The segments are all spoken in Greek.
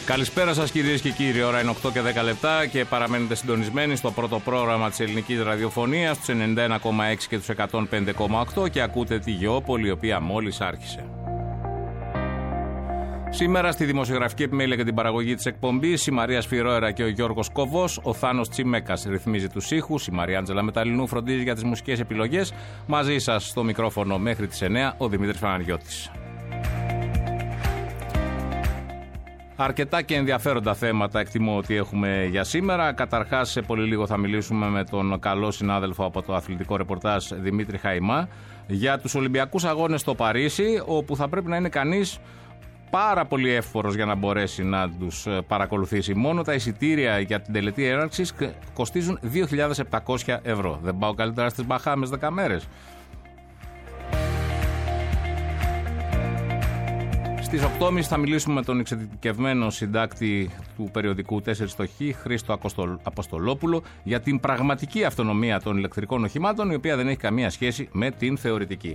Καλησπέρα σας κυρίες και κύριοι, ώρα είναι 8 και 10 λεπτά και παραμένετε συντονισμένοι στο πρώτο πρόγραμμα της ελληνικής ραδιοφωνίας, τους 91,6 και τους 105,8 και ακούτε τη Γεώπολη, η οποία μόλις άρχισε. Σήμερα στη δημοσιογραφική επιμέλεια και την παραγωγή της εκπομπής, η Μαρία Σφυρόερα και ο Γιώργος Κοβός, ο Θάνος Τσιμέκας ρυθμίζει τους ήχους, η Μαριάντζελα Μεταλλινού φροντίζει για τις μουσικές επιλογές. Μαζί σας στο μικρόφωνο μέχρι τις 9, ο Δημήτρης Παναγιώτης. Αρκετά και ενδιαφέροντα θέματα εκτιμώ ότι έχουμε για σήμερα. Καταρχάς, σε πολύ λίγο θα μιλήσουμε με τον καλό συνάδελφο από το αθλητικό ρεπορτάζ Δημήτρη Χαϊμά για τους Ολυμπιακούς Αγώνες στο Παρίσι, όπου θα πρέπει να είναι κανείς πάρα πολύ εύφορος για να μπορέσει να τους παρακολουθήσει. Μόνο τα εισιτήρια για την τελετή έναρξης κοστίζουν 2.700 ευρώ. Δεν πάω καλύτερα στις Μπαχάμες 10 μέρες. Στις 8.30 θα μιλήσουμε με τον εξειδικευμένο συντάκτη του περιοδικού 4 στο Χ, Χρήστο Αποστολόπουλο, για την πραγματική αυτονομία των ηλεκτρικών οχημάτων, η οποία δεν έχει καμία σχέση με την θεωρητική.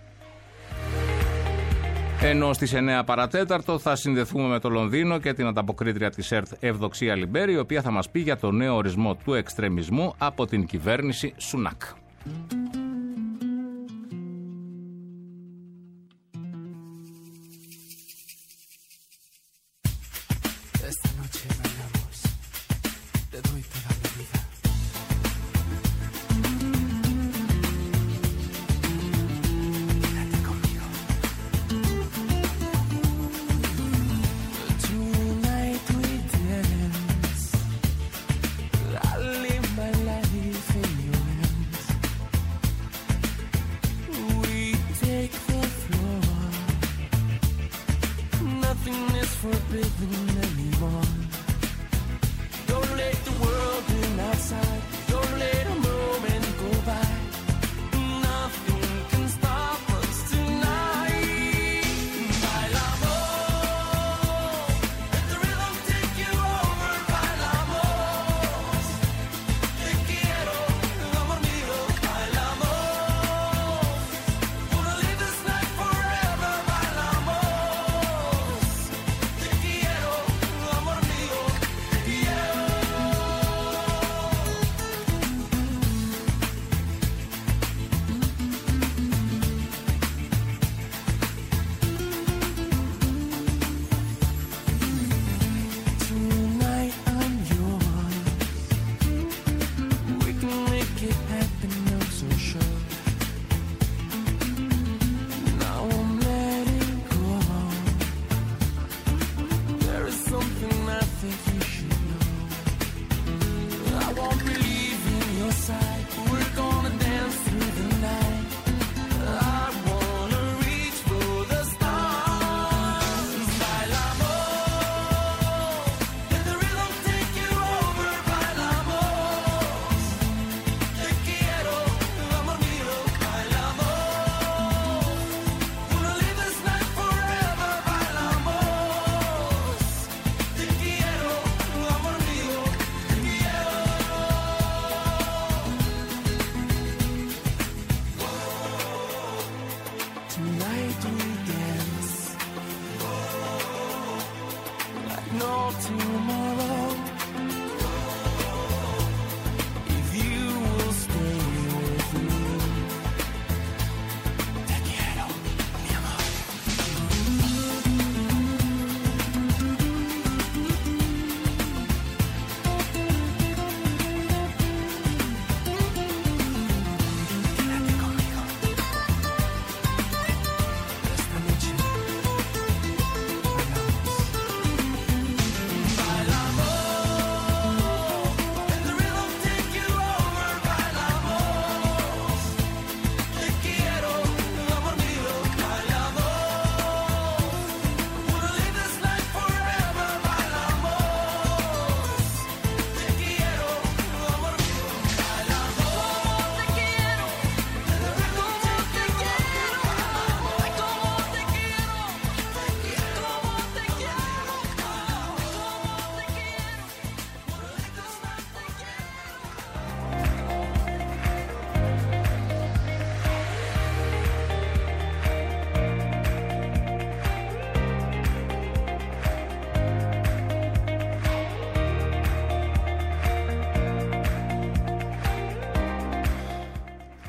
Ενώ στις 9 παρατέταρτο θα συνδεθούμε με το Λονδίνο και την ανταποκρίτρια της ΕΡΤ Ευδοξία Λιμπέρη, η οποία θα μας πει για το νέο ορισμό του εξτρεμισμού από την κυβέρνηση Σουνάκ.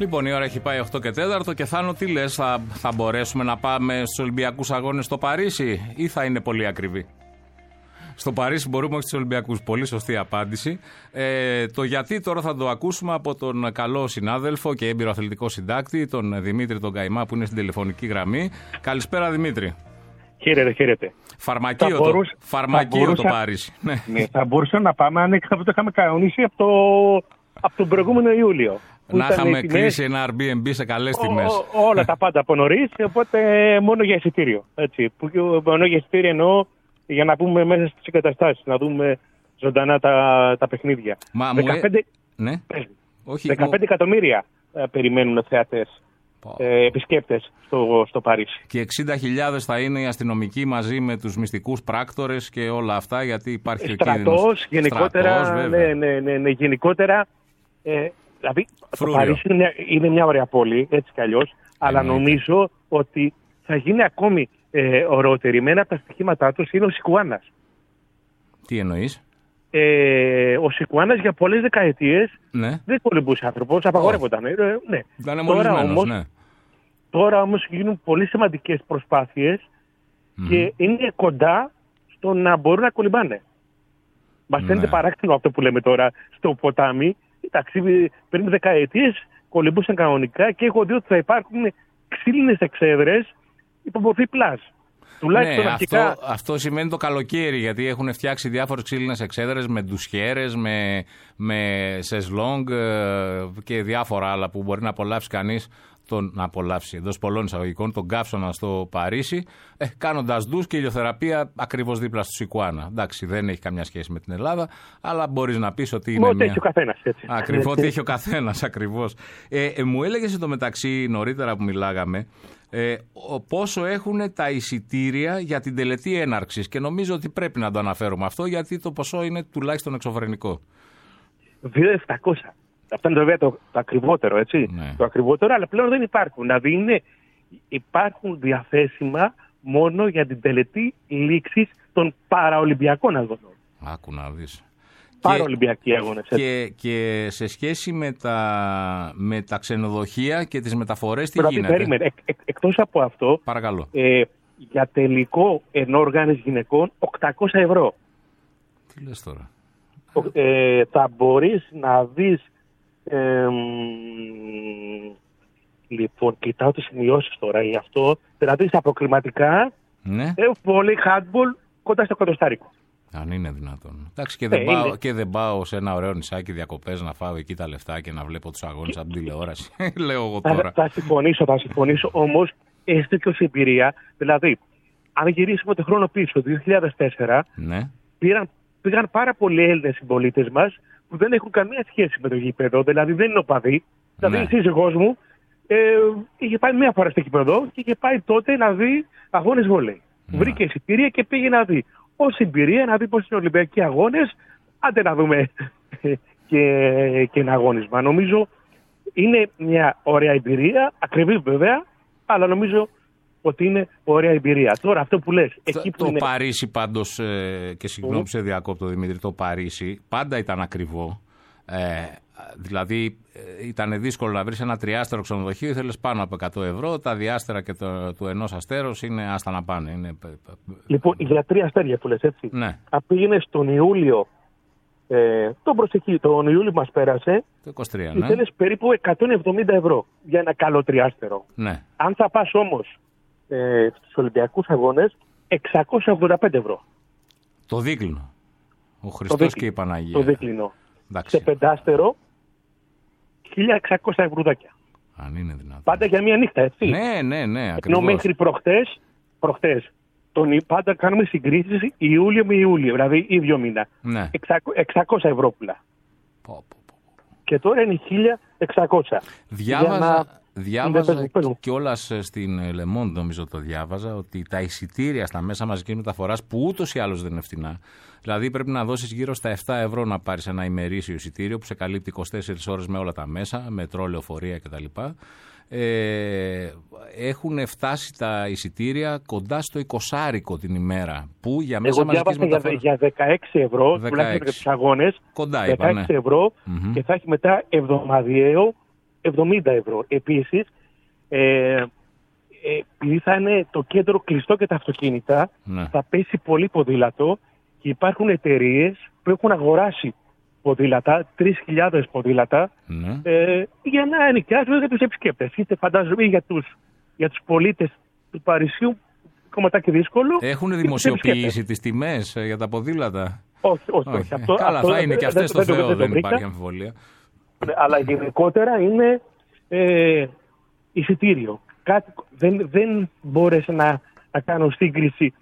Λοιπόν, η ώρα έχει πάει 8 και 4 και Θάνο, τι λες, θα μπορέσουμε να πάμε στους Ολυμπιακούς Αγώνες στο Παρίσι ή θα είναι πολύ ακριβή? Στο Παρίσι μπορούμε, όχι στους Ολυμπιακούς. Πολύ σωστή απάντηση. Το γιατί τώρα θα το ακούσουμε από τον καλό συνάδελφο και έμπειρο αθλητικό συντάκτη, τον Δημήτρη τον Καϊμά, που είναι στην τηλεφωνική γραμμή. Καλησπέρα, Δημήτρη. Χαίρετε. Φαρμακείο το Παρίσι. Ναι, θα μπορούσα να πάμε αν το είχαμε κανονίσει από τον προηγούμενο Ιούλιο. Να είχαμε κλείσει ένα Airbnb σε καλές τιμές. Όλα τα πάντα από νωρίς, οπότε μόνο για εισιτήριο. Έτσι. Μόνο για εισιτήριο εννοώ για να πούμε μέσα στις εγκαταστάσεις, να δούμε ζωντανά τα παιχνίδια. 15 εκατομμύρια περιμένουν θεατές, επισκέπτες στο Παρίσι. Και 60.000 θα είναι οι αστυνομικοί μαζί με τους μυστικούς πράκτορες και όλα αυτά, γιατί υπάρχει στρατός, γενικότερα. Ναι, γενικότερα. Δηλαδή, το Παρίσι είναι μια ωραία πόλη, έτσι κι αλλιώς, αλλά νομίζω ότι θα γίνει ακόμη ωραιότερη. Με ένα από τα στοιχήματά τους είναι ο Σικουάνας. Τι εννοείς? Ο Σικουάνας για πολλές δεκαετίες δεν κολυμπούσε άνθρωπος, απαγορεύονταν. Ναι. Ήταν μολυσμένος, ναι. Τώρα όμως γίνουν πολύ σημαντικές προσπάθειες και είναι κοντά στο να μπορούν να κολυμπάνε. Μας φαίνεται παράξενο αυτό που λέμε τώρα στο ποτάμι. Εντάξει, πριν δεκαετίες κολυμπούσαν κανονικά και έχω δει ότι θα υπάρχουν ξύλινες εξέδρες υπό μορφή πλάζ. Τουλάχιστον αρχικά. Αυτό σημαίνει το καλοκαίρι, γιατί έχουν φτιάξει διάφορες ξύλινες εξέδρες με ντουσιέρες, με σεσλόγκ και διάφορα άλλα που μπορεί να απολαύσει κανείς. Να απολαύσει εντός πολλών εισαγωγικών τον καύσωνα στο Παρίσι, κάνοντας ντους και ηλιοθεραπεία ακριβώς δίπλα στο Σικουάνα. Εντάξει, δεν έχει καμιά σχέση με την Ελλάδα, αλλά μπορείς να πεις ότι είναι. Ό,τι έχει ο καθένας, έτσι. Ακριβώς, ό,τι έχει ο καθένας, ακριβώς. Μου έλεγες εντωμεταξύ νωρίτερα που μιλάγαμε πόσο έχουν τα εισιτήρια για την τελετή έναρξης. Και νομίζω ότι πρέπει να το αναφέρουμε αυτό, γιατί το ποσό είναι τουλάχιστον εξωφρενικό. 2.700. Αυτό είναι βέβαια το ακριβότερο, έτσι. Ναι. Το ακριβότερο, αλλά πλέον δεν υπάρχουν. Δηλαδή υπάρχουν διαθέσιμα μόνο για την τελετή λήξης των παραολυμπιακών αγώνων. Άκου να δεις. Παραολυμπιακοί αγώνες. Και σε σχέση με τα ξενοδοχεία και τις μεταφορές, τι γίνεται? Περίμενε. Εκτός από αυτό, παρακαλώ. Για τελικό ενόργανες γυναικών 800 ευρώ. Τι λες τώρα? Θα μπορείς να δεις. Λοιπόν, κοιτάω τις σημειώσεις τώρα γι' αυτό. Δηλαδή στα προκριματικά πολύ handball κοντά στο κοντοστάρικο. Αν είναι δυνατόν. Εντάξει, και δεν πάω σε ένα ωραίο νησάκι διακοπές να φάω εκεί τα λεφτά και να βλέπω τους αγώνες από την τηλεόραση. Λέω εγώ τώρα. Θα συμφωνήσω. Όμως έστω και ως εμπειρία, δηλαδή, αν γυρίσουμε το χρόνο πίσω, το 2004, πήγαν πάρα πολλοί Έλληνες συμπολίτες μας που δεν έχουν καμία σχέση με το γήπεδο, δηλαδή δεν είναι οπαδοί. Δηλαδή η σύζυγός μου είχε πάει μία φορά στο γήπεδο και είχε πάει τότε να δει αγώνες βόλεϊ. Βρήκε εισιτήρια και πήγε να δει. Ως εμπειρία να δει πώς είναι Ολυμπιακοί αγώνες, άντε να δούμε και ένα αγώνισμα. Νομίζω είναι μια ωραία εμπειρία, ακριβή βέβαια, αλλά νομίζω ότι είναι ωραία εμπειρία. Τώρα αυτό που λες. Το Παρίσι πάντως, και συγγνώμη που σε διακόπτω Δημήτρη, το Παρίσι πάντα ήταν ακριβό. Δηλαδή ήταν δύσκολο να βρεις ένα τριάστερο ξενοδοχείο, ήθελες πάνω από 100 ευρώ. Τα διάστερα και του ενός αστέρος είναι άστα να πάνε. Λοιπόν, για 3 αστέρια που λες, έτσι. Ναι. Αν πήγαινες τον Ιούλιο, τον Ιούλιο μας πέρασε, το 23, ήθελες περίπου 170 ευρώ για ένα καλό τριάστερο. Ναι. Αν θα πας όμως στους Ολυμπιακούς Αγώνες, 685 ευρώ. Το δίκλινο. Ο Χριστός και η Παναγία. Το δίκλινο. Σε πεντάστερο, 1.600 ευρουδάκια. Αν είναι δυνατόν. Πάντα για μία νύχτα, έτσι. Ναι, ακριβώς. Ενώ μέχρι προχτές, πάντα κάνουμε συγκρίσεις Ιούλιο με Ιούλιο, δηλαδή ίδιο μήνα. Ναι. 600 ευρώ. Και τώρα είναι 1.600. Διάβαζα κιόλας στην Le Monde, νομίζω το διάβαζα, ότι τα εισιτήρια στα μέσα μαζικής μεταφοράς, που ούτως ή άλλως δεν είναι φτηνά, δηλαδή πρέπει να δώσεις γύρω στα 7 ευρώ να πάρεις ένα ημερήσιο εισιτήριο που σε καλύπτει 24 ώρες με όλα τα μέσα, μετρό, λεωφορεία κτλ. Έχουν φτάσει τα εισιτήρια κοντά στο 20 την ημέρα. Που για μέσα μαζικής μεταφοράς. Για 16 ευρώ, τουλάχιστον για τους αγώνες, κοντά 16 ευρώ και θα έχει μετά εβδομαδιαίο 70 ευρώ. Επίσης, επειδή θα είναι το κέντρο κλειστό και τα αυτοκίνητα, θα πέσει πολύ ποδήλατο και υπάρχουν εταιρείες που έχουν αγοράσει ποδήλατα, 3.000 ποδήλατα, για να ενοικιάζουν για τους επισκέπτες. Είτε φαντάζομαι για τους πολίτες του Παρισιού, κομματάκι δύσκολο. Έχουν δημοσιοποιήσει τις τιμές για τα ποδήλατα? Όχι. Καλά, θα είναι και αυτές στο Θεό, δεν υπάρχει αμφιβολία. Αλλά γενικότερα είναι εισιτήριο. Δεν μπόρεσε να κάνω σύγκριση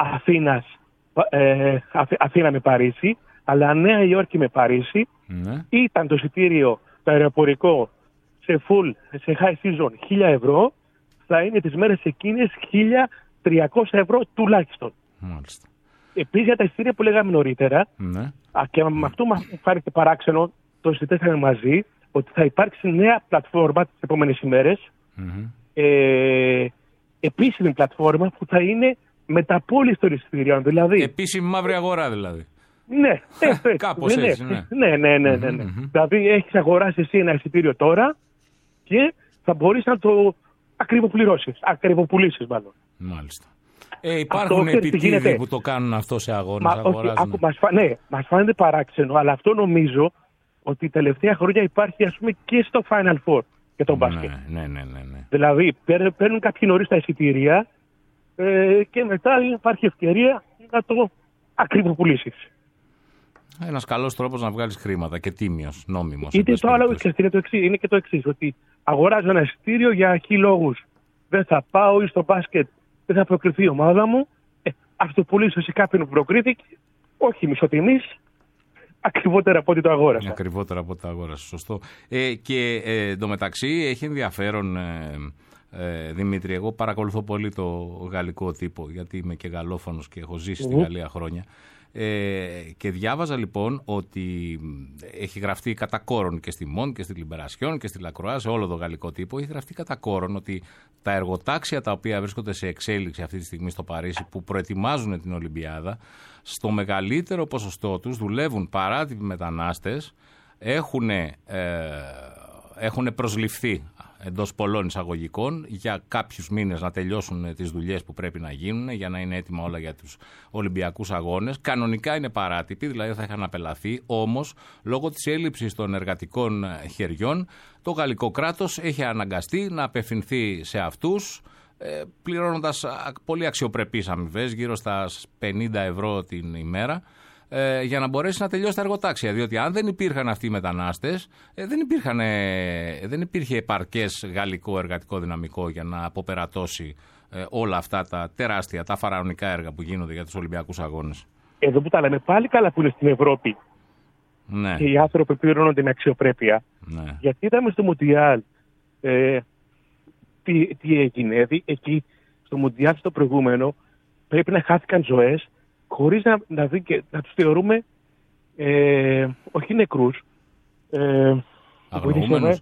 Αθήνα με Παρίσι, αλλά Νέα Υόρκη με Παρίσι. Ήταν το εισιτήριο το αεροπορικό σε high season 1.000 ευρώ, θα είναι τις μέρες εκείνες 1.300 ευρώ τουλάχιστον. Μάλιστα. Επίσης για τα εισιτήρια που λέγαμε νωρίτερα, και με αυτό μου φάνηκε παράξενο, το συζητήσαμε μαζί, ότι θα υπάρξει νέα πλατφόρμα τις επόμενες ημέρες, επίσημη πλατφόρμα που θα είναι μεταπώληση των εισιτήριων. Δηλαδή, επίσημη μαύρη αγορά δηλαδή. Ναι, κάπως έτσι, ναι. Δηλαδή έχεις αγοράσει εσύ ένα εισιτήριο τώρα και θα μπορείς να το ακριβοπουλήσεις μάλλον. Μάλιστα. Υπάρχουν επιτίδοι που το κάνουν αυτό σε αγώνες, αγοράζουν. Μας φαίνεται παράξενο, αλλά αυτό νομίζω ότι τελευταία χρόνια υπάρχει, ας πούμε, και στο Final Four για τον μπάσκετ. Ναι. Δηλαδή παίρνουν κάποιοι νωρίς τα εισιτήρια και μετά υπάρχει ευκαιρία να το ακριβοπουλήσεις. Ένας καλός τρόπος να βγάλεις χρήματα και τίμιος, νόμιμος. Είτε το άλλο είναι και το εξής, ότι αγοράζω ένα εισιτήριο για χι λόγους. Δεν θα πάω ή στο μπάσκετ δεν θα προκριθεί η ομάδα μου. Ας το πουλήσω σε κάποιον που προκρίθηκε, όχι μισοτιμής, ακριβότερα από ό,τι το αγόρασα. Ακριβότερα από ό,τι το αγόρασα, σωστό. Και εντωμεταξύ έχει ενδιαφέρον, Δημήτρη, εγώ παρακολουθώ πολύ το γαλλικό τύπο, γιατί είμαι και γαλλόφωνος και έχω ζήσει στη Γαλλία χρόνια. Και διάβαζα λοιπόν ότι έχει γραφτεί κατά κόρον και στη Μον και στη Λιμπερασιόν και στη Λακροά, σε όλο το γαλλικό τύπο, έχει γραφτεί κατά κόρον ότι τα εργοτάξια τα οποία βρίσκονται σε εξέλιξη αυτή τη στιγμή στο Παρίσι, που προετοιμάζουν την Ολυμπιάδα, στο μεγαλύτερο ποσοστό τους δουλεύουν παράτυποι μετανάστες, έχουν προσληφθεί εντός πολλών εισαγωγικών για κάποιους μήνες να τελειώσουν τις δουλειές που πρέπει να γίνουν για να είναι έτοιμα όλα για τους Ολυμπιακούς Αγώνες. Κανονικά είναι παράτυποι, δηλαδή θα είχαν απελαθεί, όμως λόγω της έλλειψης των εργατικών χεριών το γαλλικό κράτος έχει αναγκαστεί να απευθυνθεί σε αυτούς, πληρώνοντας πολύ αξιοπρεπείς αμοιβές, γύρω στα 50 ευρώ την ημέρα, για να μπορέσει να τελειώσει τα εργοτάξια. Διότι αν δεν υπήρχαν αυτοί οι μετανάστες, δεν υπήρχε επαρκές γαλλικό εργατικό δυναμικό για να αποπερατώσει όλα αυτά τα τεράστια, τα φαραωνικά έργα που γίνονται για τους Ολυμπιακούς Αγώνες. Εδώ που τα λέμε πάλι καλά που είναι στην Ευρώπη. Ναι. Και οι άνθρωποι πληρώνονται με αξιοπρέπεια. Ναι. Γιατί είδαμε στο Μουντιάλ τι έγινε. Εκεί στο Μουντιάλ στο προηγούμενο πρέπει να χάθηκαν ζωές χωρίς να τους θεωρούμε όχι νεκρούς. Αγνοούμενους.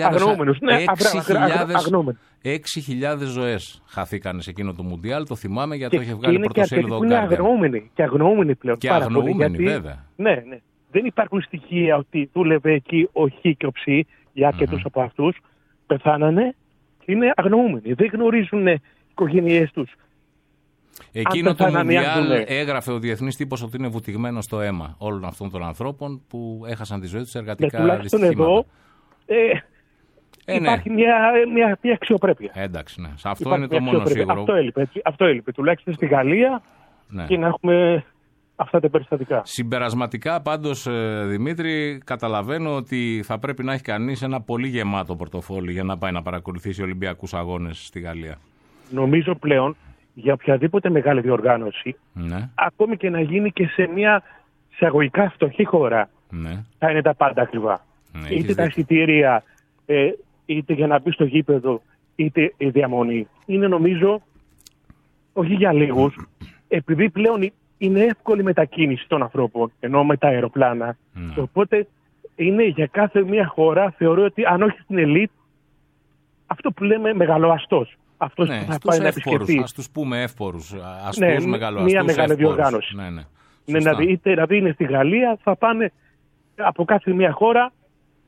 6.000 ζωές χαθήκαν σε εκείνο το Μουντιάλ, το θυμάμαι γιατί το είχε βγάλει πρωτοσέλιδο ο Guardian. Και αγνοούμενοι πλέον. Και αγνοούμενοι βέβαια. Ναι. Δεν υπάρχουν στοιχεία ότι δούλευε εκεί ο Χ και ο Ψ, για αρκετούς από αυτούς πεθάνανε και είναι αγνοούμενοι. Δεν γνωρίζουν οι οικογένειές τους. Εκείνο το Μουντιάλ έγραφε ο διεθνής τύπος ότι είναι βουτυγμένο στο αίμα όλων αυτών των ανθρώπων που έχασαν τη ζωή τους σε εργατικά δυστυχήματα. Εδώ υπάρχει μια αξιοπρέπεια. Εντάξει, ναι. Σε αυτό είναι το μόνο σίγουρο. Αυτό έλειπε. Τουλάχιστον στη Γαλλία και να έχουμε αυτά τα περιστατικά. Συμπερασματικά πάντως, Δημήτρη, καταλαβαίνω ότι θα πρέπει να έχει κανείς ένα πολύ γεμάτο πορτοφόλι για να πάει να παρακολουθήσει Ολυμπιακούς Αγώνες στη Γαλλία. Νομίζω πλέον για οποιαδήποτε μεγάλη διοργάνωση, ακόμη και να γίνει και σε μια εισαγωγικά φτωχή χώρα, θα είναι τα πάντα ακριβά. Είτε τα εισιτήρια, είτε για να μπει στο γήπεδο, είτε η διαμονή. Είναι νομίζω, όχι για λίγους, επειδή πλέον είναι εύκολη μετακίνηση των ανθρώπων, ενώ με τα αεροπλάνα. Οπότε είναι για κάθε μια χώρα, θεωρώ ότι αν όχι στην ελίτ, αυτό που λέμε μεγαλοαστός. Αυτός που θα πάει να επισκεφτεί. Ας τους πούμε εύπορους, αστούς, μεγαλοαστούς, μια μεγάλη διοργάνωση. Ναι. Δηλαδή είναι στη Γαλλία, θα πάνε από κάθε μια χώρα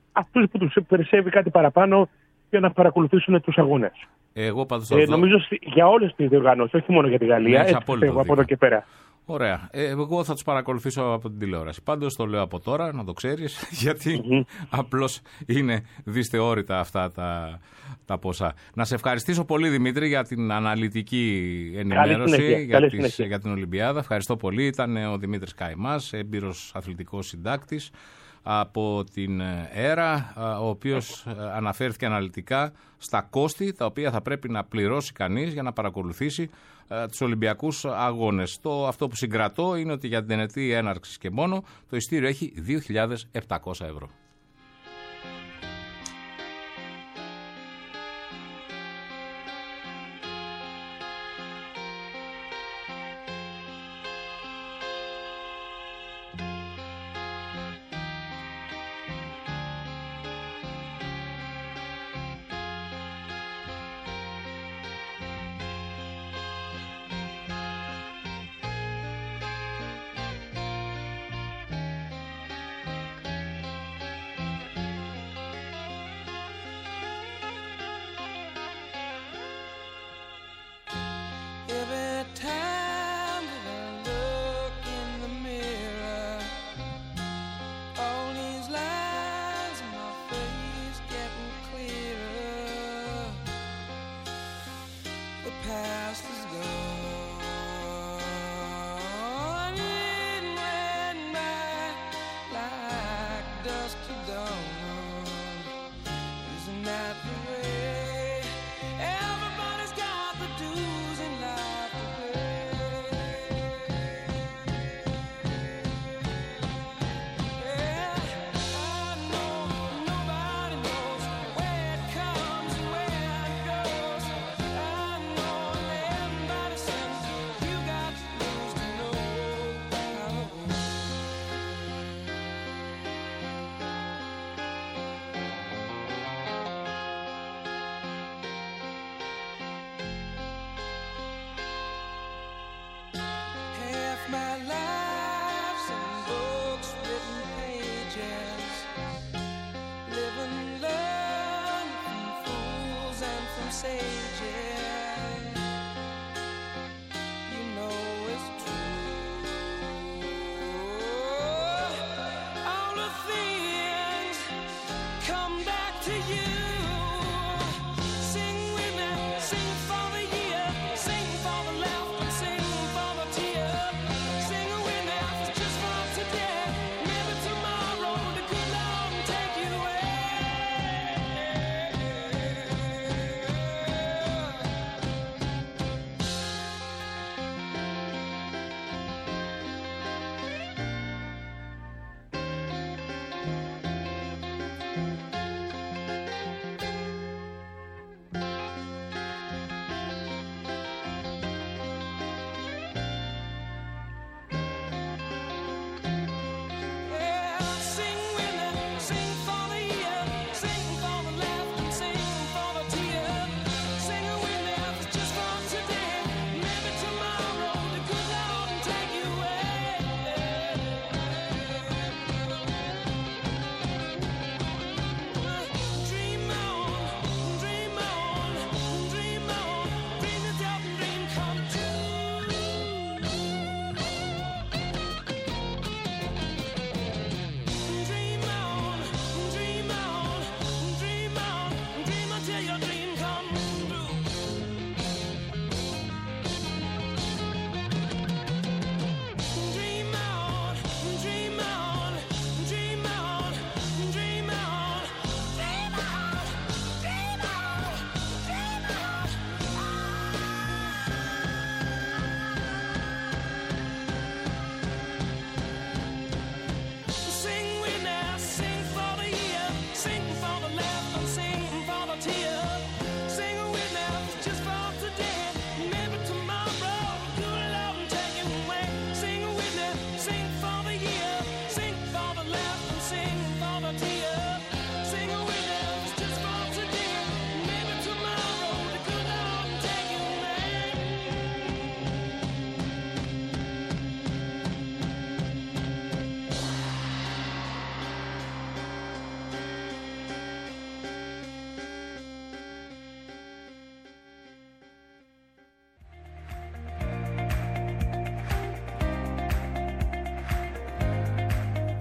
αυτούς που τους περισσεύει κάτι παραπάνω για να παρακολουθήσουν τους αγώνες. Εγώ πάντως νομίζω για όλες τις διοργανώσεις, όχι μόνο για τη Γαλλία, έτσι πιστεύω από εδώ και πέρα. Ωραία. Εγώ θα τους παρακολουθήσω από την τηλεόραση. Πάντως το λέω από τώρα, να το ξέρεις, γιατί απλώς είναι δυσθεώρητα αυτά τα ποσά. Να σε ευχαριστήσω πολύ, Δημήτρη, για την αναλυτική ενημέρωση για την Ολυμπιάδα. Ευχαριστώ πολύ. Ήταν ο Δημήτρης Καϊμάς, έμπειρος αθλητικός συντάκτης από την ΕΡΑ, ο οποίος αναφέρθηκε αναλυτικά στα κόστη τα οποία θα πρέπει να πληρώσει κανείς για να παρακολουθήσει τους Ολυμπιακούς Αγώνες. Αυτό που συγκρατώ είναι ότι για την τελετή έναρξης και μόνο το ειστήριο έχει 2.700 ευρώ.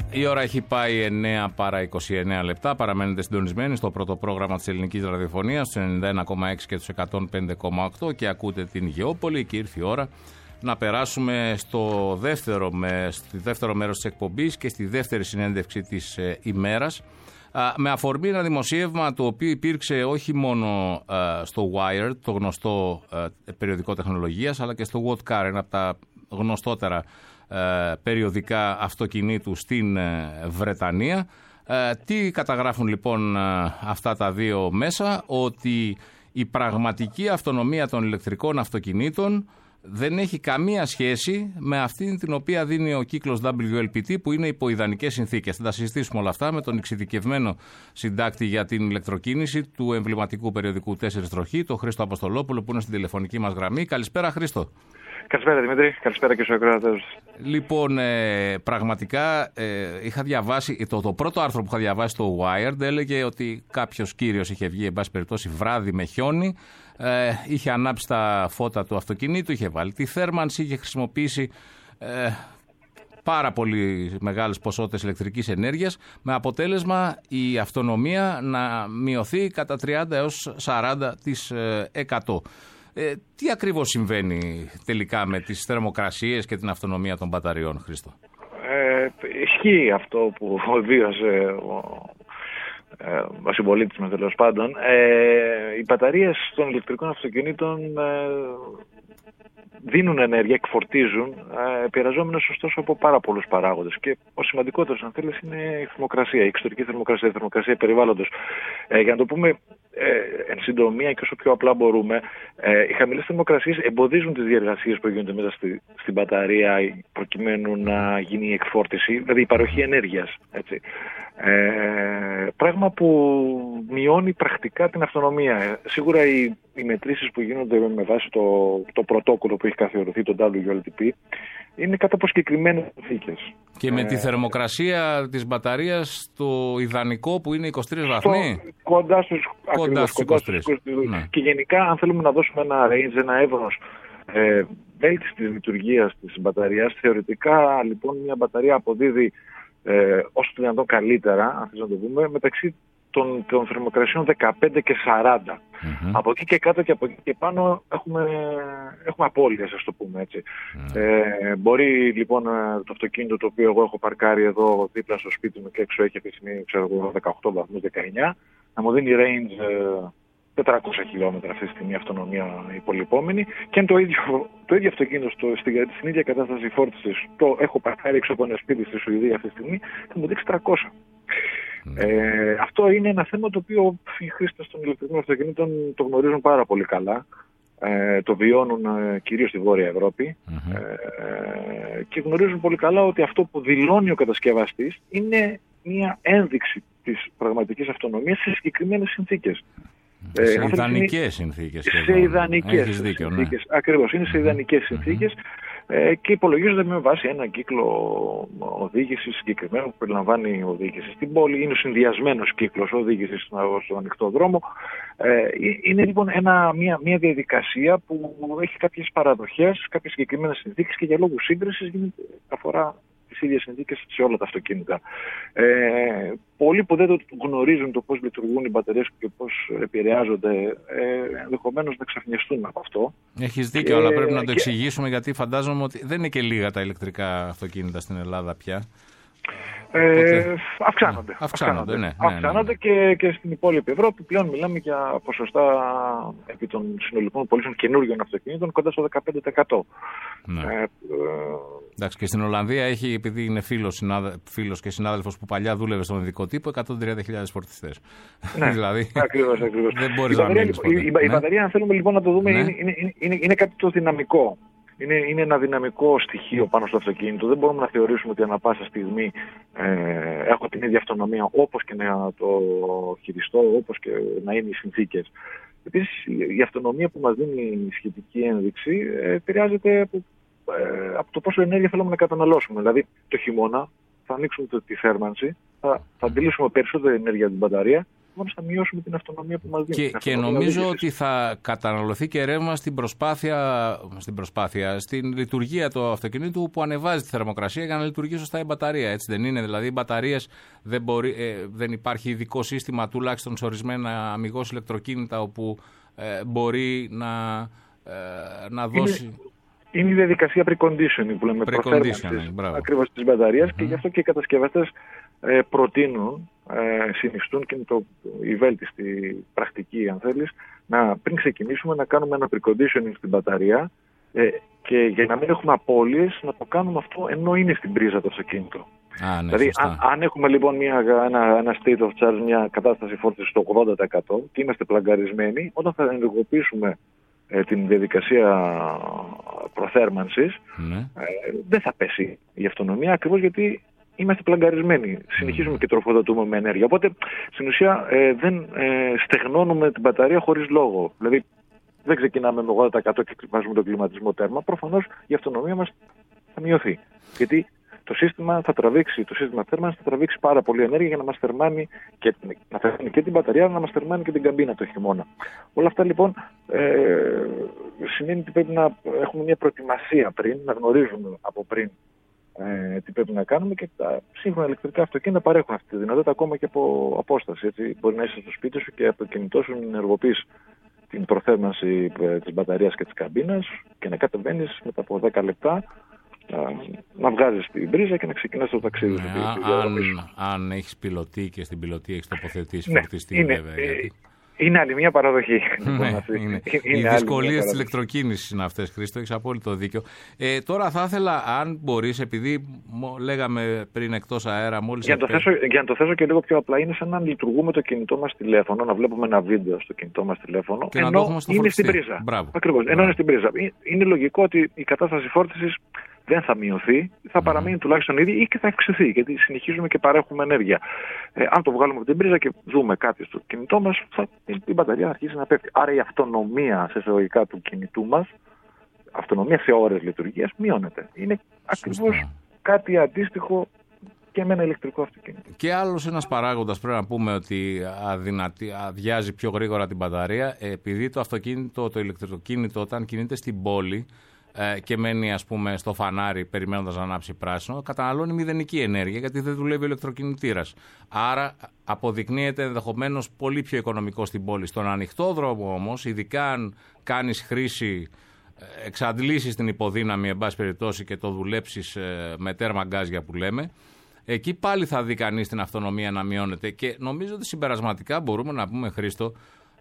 Η ώρα έχει πάει 9 παρά 29 λεπτά. Παραμένετε συντονισμένοι στο πρώτο πρόγραμμα της ελληνικής ραδιοφωνίας, στους 91,6 και τους 105,8 και ακούτε την Γεώπολη και ήρθε η ώρα να περάσουμε στο δεύτερο μέρος της εκπομπής και στη δεύτερη συνέντευξη της ημέρας, με αφορμή ένα δημοσίευμα το οποίο υπήρξε όχι μόνο στο Wired, το γνωστό περιοδικό τεχνολογίας, αλλά και στο What Car, ένα από τα γνωστότερα περιοδικά αυτοκινήτου στην Βρετανία. Τι καταγράφουν λοιπόν αυτά τα δύο μέσα? Ότι η πραγματική αυτονομία των ηλεκτρικών αυτοκινήτων δεν έχει καμία σχέση με αυτήν την οποία δίνει ο κύκλος WLTP, που είναι υπό ιδανικές συνθήκες. Θα τα συζητήσουμε όλα αυτά με τον εξειδικευμένο συντάκτη για την ηλεκτροκίνηση του εμβληματικού περιοδικού 4 Τροχή, τον Χρήστο Αποστολόπουλο, που είναι στην τηλεφωνική μας γραμμή. Καλησπέρα, Χρήστο. Καλησπέρα, Δημήτρη. Καλησπέρα και στους ακροατές. Λοιπόν, πραγματικά είχα διαβάσει, το πρώτο άρθρο που είχα διαβάσει στο Wired έλεγε ότι κάποιος κύριος είχε βγει, εν πάση περιπτώσει, βράδυ με χιόνι, είχε ανάψει τα φώτα του αυτοκινήτου, είχε βάλει τη θέρμανση, είχε χρησιμοποιήσει πάρα πολύ μεγάλες ποσότητες ηλεκτρικής ενέργειας, με αποτέλεσμα η αυτονομία να μειωθεί κατά 30 έως 40%. Τι ακριβώς συμβαίνει τελικά με τις θερμοκρασίες και την αυτονομία των μπαταριών, Χρήστο? Ισχύει αυτό που βίωσε ο συμπολίτης μας, τέλος πάντων. Οι μπαταρίες των ηλεκτρικών αυτοκινήτων δίνουν ενέργεια, εκφορτίζουν, επηρεαζόμενες ωστόσο από πάρα πολλούς παράγοντες. Και ο σημαντικότερος, αν θέλεις, είναι η θερμοκρασία, η εξωτερική θερμοκρασία, η θερμοκρασία περιβάλλοντος. Για να το πούμε εν συντομία και όσο πιο απλά μπορούμε, οι χαμηλές θερμοκρασίες εμποδίζουν τις διεργασίες που γίνονται μέσα στην μπαταρία προκειμένου να γίνει η εκφόρτιση, δηλαδή η παροχή ενέργειας. Έτσι. Πράγμα που μειώνει πρακτικά την αυτονομία. Σίγουρα οι μετρήσεις που γίνονται με βάση το πρωτόκολλο που έχει καθιερωθεί, το WLTP, είναι κάτω από συγκεκριμένες συνθήκες. Και με τη θερμοκρασία της μπαταρίας το ιδανικό που είναι 23 βαθμοί. Κοντά στους 23. Ναι. Και γενικά, αν θέλουμε να δώσουμε ένα range, ένα εύρος βέλτιστης λειτουργίας της μπαταρίας, θεωρητικά λοιπόν μια μπαταρία αποδίδει όσο το δυνατόν καλύτερα, αν θες να το δούμε, μεταξύ των θερμοκρασιών 15 και 40. Mm-hmm. Από εκεί και κάτω και από εκεί και πάνω έχουμε απώλειες, ας το πούμε έτσι. Μπορεί λοιπόν το αυτοκίνητο το οποίο εγώ έχω παρκάρει εδώ δίπλα στο σπίτι μου και έξω έχει αυτή τη στιγμή 18 βαθμούς, 19, να μου δίνει range 400 χιλιόμετρα αυτή τη στιγμή αυτονομία υπολοιπόμενη, και αν το ίδιο αυτοκίνητο στην ίδια κατάσταση φόρτισης το έχω παρκάρει έξω από ένα σπίτι στη Σουηδία αυτή τη στιγμή, θα μου δείξει 300. Αυτό είναι ένα θέμα το οποίο οι χρήστες των ηλεκτρικών αυτοκινήτων το γνωρίζουν πάρα πολύ καλά. Το βιώνουν κυρίως στη Βόρεια Ευρώπη και γνωρίζουν πολύ καλά ότι αυτό που δηλώνει ο κατασκευαστής είναι μια ένδειξη της πραγματικής αυτονομίας σε συγκεκριμένες συνθήκες. Σε ιδανικές συνθήκες. Σε ιδανικές συνθήκες. Ακριβώς, είναι σε ιδανικές συνθήκες και υπολογίζονται με βάση ένα κύκλο οδήγησης συγκεκριμένο που περιλαμβάνει οδήγηση στην πόλη. Είναι ο συνδυασμένος κύκλος οδήγησης στο ανοιχτό δρόμο. Είναι λοιπόν μια διαδικασία που έχει κάποιες παραδοχές, κάποιες συγκεκριμένες συνθήκες και για λόγους σύγκρισης αφορά τις ίδιες συνθήκες σε όλα τα αυτοκίνητα. Πολλοί που δεν το γνωρίζουν το πώς λειτουργούν οι μπαταρίες και πώς επηρεάζονται, ενδεχομένως να ξαφνιαστούν από αυτό. Έχεις δίκιο, αλλά πρέπει να το εξηγήσουμε, γιατί φαντάζομαι ότι δεν είναι και λίγα τα ηλεκτρικά αυτοκίνητα στην Ελλάδα πια. Αυξάνονται. Ναι. Και στην υπόλοιπη Ευρώπη πλέον μιλάμε για ποσοστά επί των συνολικών πωλήσεων καινούριων αυτοκινήτων κοντά στο 15%. Ναι. Εντάξει, και στην Ολλανδία έχει, επειδή είναι φίλος και συνάδελφος που παλιά δούλευε στον ειδικό τύπο, 130.000 φορτιστές. Ναι, δηλαδή, ακριβώς. Δεν μπορείς να μείνεις ποτέ. Η μπαταρία, αν θέλουμε λοιπόν να το δούμε, είναι κάτι το δυναμικό. Είναι ένα δυναμικό στοιχείο πάνω στο αυτοκίνητο. Δεν μπορούμε να θεωρήσουμε ότι ανά πάσα στιγμή έχω την ίδια αυτονομία όπως και να το χειριστώ, όπως και να είναι οι συνθήκες. Επίσης, η αυτονομία που μας δίνει η σχετική ένδειξη επηρεάζεται από το πόσο ενέργεια θέλουμε να καταναλώσουμε. Δηλαδή, το χειμώνα θα ανοίξουμε τη θέρμανση, θα αντιλήσουμε περισσότερη ενέργεια από την μπαταρία, μόνος θα μειώσουμε την αυτονομία που μας δίνει. Και νομίζω ότι θα καταναλωθεί και ρεύμα στην λειτουργία του αυτοκινήτου που ανεβάζει τη θερμοκρασία για να λειτουργεί σωστά η μπαταρία. Έτσι δεν είναι? Δηλαδή οι μπαταρίες δεν υπάρχει ειδικό σύστημα, τουλάχιστον σε ορισμένα αμιγώς ηλεκτροκίνητα, όπου μπορεί να δώσει... Είναι η διαδικασία preconditioning που λέμε, προθέρμανσης ακριβώς της μπαταρίας, και γι' αυτό και οι κατασκευαστές προτείνουν, συνιστούν, και είναι η βέλτιστη πρακτική, αν θέλεις, πριν ξεκινήσουμε να κάνουμε ένα preconditioning στην μπαταρία, και για να μην έχουμε απώλειες να το κάνουμε αυτό ενώ είναι στην πρίζα το αυτοκίνητο. Ναι, δηλαδή, αν έχουμε λοιπόν ένα state of charge, μια κατάσταση φόρτισης στο 80% και είμαστε πλαγκαρισμένοι, όταν θα ενεργοποιήσουμε την διαδικασία προθέρμανσης, δεν θα πέσει η αυτονομία, ακριβώς γιατί είμαστε πλαγκαρισμένοι. Συνεχίζουμε και τροφοδοτούμε με ενέργεια. Οπότε, στην ουσία, δεν στεγνώνουμε την μπαταρία χωρίς λόγο. Δηλαδή, δεν ξεκινάμε με 80% και βάζουμε τον κλιματισμό τέρμα. Προφανώς η αυτονομία μας θα μειωθεί. Γιατί το σύστημα θέρμανσης θα τραβήξει πάρα πολύ ενέργεια για να μας θερμάνει και την μπαταρία, να μας θερμάνει και την καμπίνα το χειμώνα. Όλα αυτά λοιπόν σημαίνει ότι πρέπει να έχουμε μια προετοιμασία πριν, να γνωρίζουμε από πριν τι πρέπει να κάνουμε, και τα σύγχρονα ηλεκτρικά αυτοκίνητα παρέχουν αυτή τη δυνατότητα ακόμα και από απόσταση. Έτσι, μπορεί να είσαι στο σπίτι σου και από το κινητό σου ενεργοποιείς την προθέρμανση της μπαταρίας και της καμπίνας και να κατεβαίνεις μετά από 10 λεπτά να βγάζεις την πρίζα και να ξεκινάς το ταξίδι. Αν έχεις πιλωτή και στην πιλωτή έχεις τοποθετήσει φορτιστή, βέβαια. Είναι άλλη μια παραδοχή. Οι δυσκολίες της ηλεκτροκίνησης είναι αυτές, Χρήστο, έχεις απόλυτο δίκιο. Τώρα θα ήθελα, αν μπορείς, επειδή λέγαμε πριν εκτός αέρα μόλις... Για να το θέσω και λίγο πιο απλά, είναι σαν να λειτουργούμε το κινητό μας τηλέφωνο, να βλέπουμε ένα βίντεο στο κινητό μας τηλέφωνο, και ενώ είναι στην πρίζα. Ακριβώς, ενώ είναι στην πρίζα. Είναι λογικό ότι η κατάσταση φόρτισης δεν θα μειωθεί, θα παραμείνει τουλάχιστον ίδια ή και θα αυξηθεί, γιατί συνεχίζουμε και παρέχουμε ενέργεια. Αν το βγάλουμε από την πρίζα και δούμε κάτι στο κινητό μας, η μπαταρία θα αρχίσει να πέφτει. Άρα η αυτονομία σε εισαγωγικά του κινητού μας, αυτονομία σε ώρες λειτουργίας, μειώνεται. Είναι ακριβώς κάτι αντίστοιχο και με ένα ηλεκτρικό αυτοκίνητο. Και άλλος ένας παράγοντας πρέπει να πούμε ότι αδειάζει πιο γρήγορα την μπαταρία, επειδή το αυτοκίνητο, το ηλεκτροκίνητο, όταν κινείται στην πόλη και μένει, ας πούμε, στο φανάρι περιμένοντας να ανάψει πράσινο, καταναλώνει μηδενική ενέργεια, γιατί δεν δουλεύει ο ηλεκτροκινητήρας. Άρα αποδεικνύεται ενδεχομένως πολύ πιο οικονομικό στην πόλη. Στον ανοιχτό δρόμο όμως, ειδικά αν κάνεις χρήση, εξαντλήσεις την υποδύναμη, εν πάση περιπτώσει, και το δουλέψεις με τέρμα γκάζια που λέμε, εκεί πάλι θα δει κανείς την αυτονομία να μειώνεται. Και νομίζω ότι συμπερασματικά μπορούμε να πούμε, Χρήστο,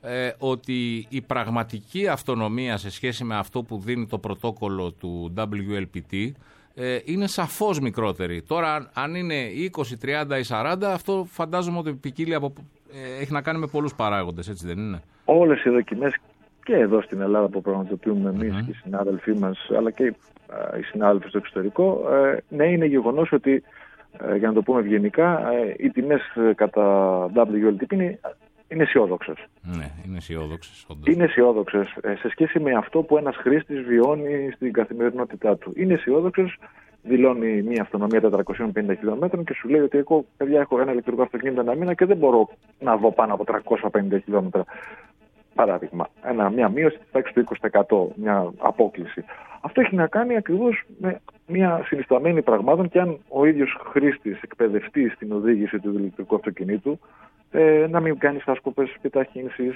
ότι η πραγματική αυτονομία σε σχέση με αυτό που δίνει το πρωτόκολλο του WLPT είναι σαφώς μικρότερη. Τώρα, αν είναι 20, 30 ή 40, αυτό φαντάζομαι ότι ποικίλει έχει να κάνει με πολλούς παράγοντες, έτσι δεν είναι? Όλες οι δοκιμές και εδώ στην Ελλάδα που πραγματοποιούμε εμείς και οι συνάδελφοί μας, αλλά και οι συνάδελφοι στο εξωτερικό, ναι, είναι γεγονός ότι, για να το πούμε ευγενικά, οι τιμές κατά WLTP είναι αισιόδοξες. Ναι, είναι αισιόδοξες. Είναι αισιόδοξες σε σχέση με αυτό που ένας χρήστης βιώνει στην καθημερινότητά του. Είναι αισιόδοξες, δηλώνει μια αυτονομία 450 χιλιόμετρων και σου λέει ότι εγώ, παιδιά, έχω ένα ηλεκτρικό αυτοκίνητο ένα μήνα και δεν μπορώ να δω πάνω από 350 χιλιόμετρα. Παράδειγμα, μια μείωση της τάξης του 20%, μια απόκληση. Αυτό έχει να κάνει ακριβώς με μια συνισταμένη πραγμάτων, και αν ο ίδιος χρήστης εκπαιδευτεί στην οδήγηση του ηλεκτρικού αυτοκινήτου, να μην κάνεις άσκοπες επιταχύνσεις,